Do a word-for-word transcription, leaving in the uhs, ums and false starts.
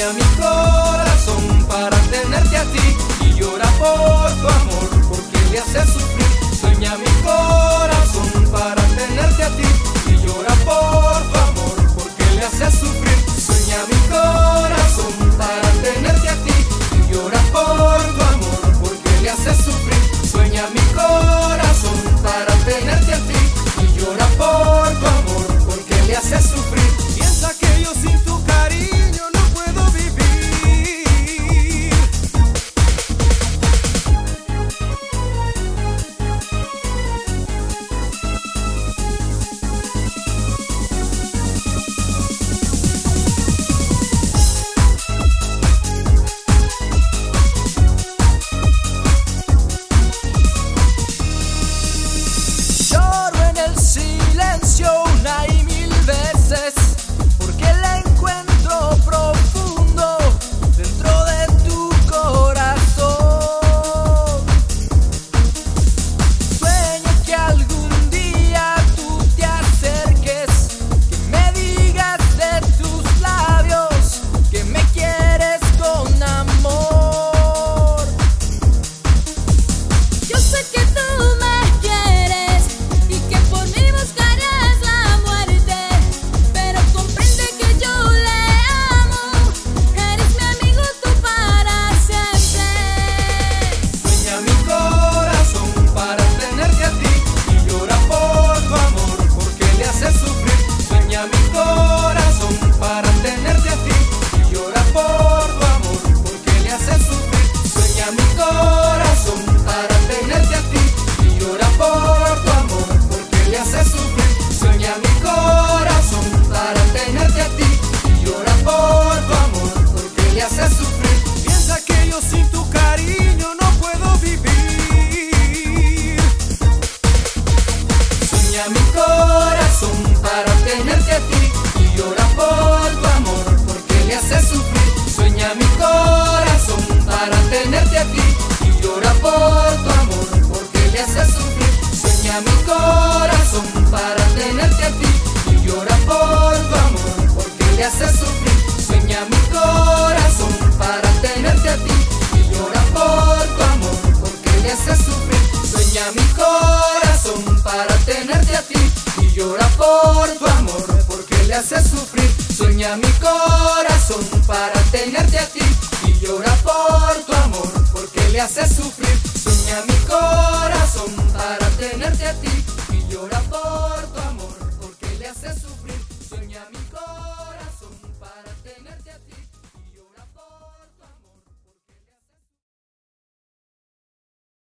Sueña mi corazón para tenerte a ti y llora por tu amor porque le hace sufrir. Sueña mi corazón para tenerte a ti y llora por tu amor porque le hace sufrir. Sueña mi corazón para tenerte a ti y llora por tu amor porque le hace sufrir. Sueña mi corazón para tenerte a ti y llora por tu amor porque le hace sufrir. Piensa que yo sin tu cariño no puedo vivir. Lloro en el silencio una y mil veces porque la encuentro profundo dentro de tu corazón. Sueño que algún día tú te acerques, que me digas de tus labios que me quieres con amor. Yo sé que tú me quieres y que por mí buscarías la muerte, pero comprende que yo le amo. Eres mi amigo tú para siempre. Sueña mi corazón para tenerte a ti y llora por tu amor porque le hace sufrir. Sueña mi corazón para tenerte a ti y llora por tu amor porque le hace sufrir. Sueña mi corazón para tenerte a ti y llora por tu amor porque le hace sufrir. Sueña mi corazón para tenerte a ti y llora por tu amor porque le hace sufrir. Piensa que yo sin tu cariño no puedo vivir. Sueña mi corazón para tenerte a ti y llora por tu amor porque le hace sufrir. Sueña mi corazón para tenerte a ti y llora por tu amor porque le hace sufrir. Sueña mi corazón para tenerte a ti y llora por tu amor porque le hace sufrir. Sueña mi corazón para tenerte a ti y llora por tu amor porque le hace sufrir. Sueña mi corazón para tenerte a ti y llora por tu amor porque le hace sufrir. Sueña mi corazón para tenerte a ti y llora por tu amor porque le hace sufrir.